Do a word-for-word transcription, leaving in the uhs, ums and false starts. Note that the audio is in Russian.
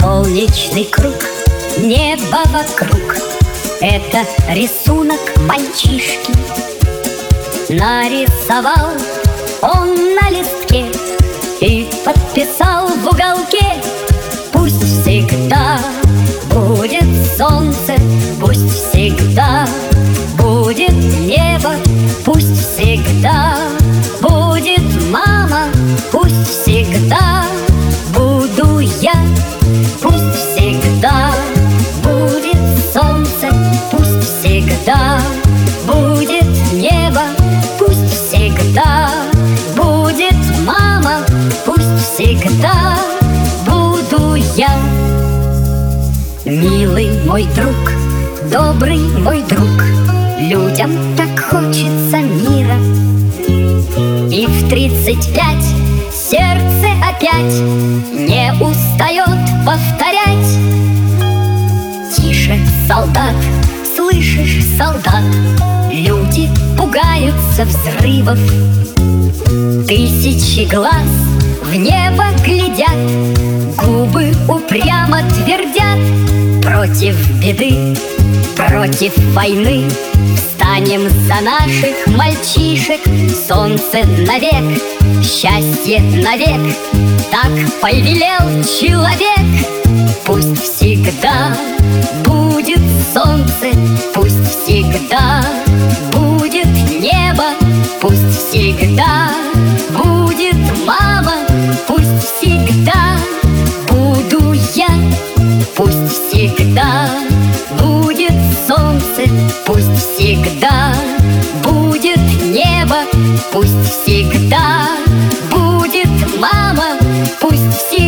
Солнечный круг, небо вокруг — это рисунок мальчишки. Нарисовал он на листке и подписал в уголке: пусть всегда будет солнце, пусть всегда будет небо, пусть всегда будет мама, пусть всегда буду я, пусть всегда будет солнце, пусть всегда будет небо, пусть всегда будет мама, пусть всегда буду я. Милый мой друг, добрый мой друг, людям так хочется мира. И в тридцать пять сердце опять не устает повторять: тише, солдат, слышишь, солдат, люди пугаются взрывов. Тысячи глаз в небо глядят, губы упрямо твердят: против беды, против войны встанем за наших мальчишек. Солнце навек, счастье навек, так повелел человек. Пусть всегда будет солнце, пусть всегда будет небо, пусть всегда будет мама, пусть всегда буду я, пусть всегда будет солнце, пусть всегда будет небо, пусть всегда будет мама, пусть всегда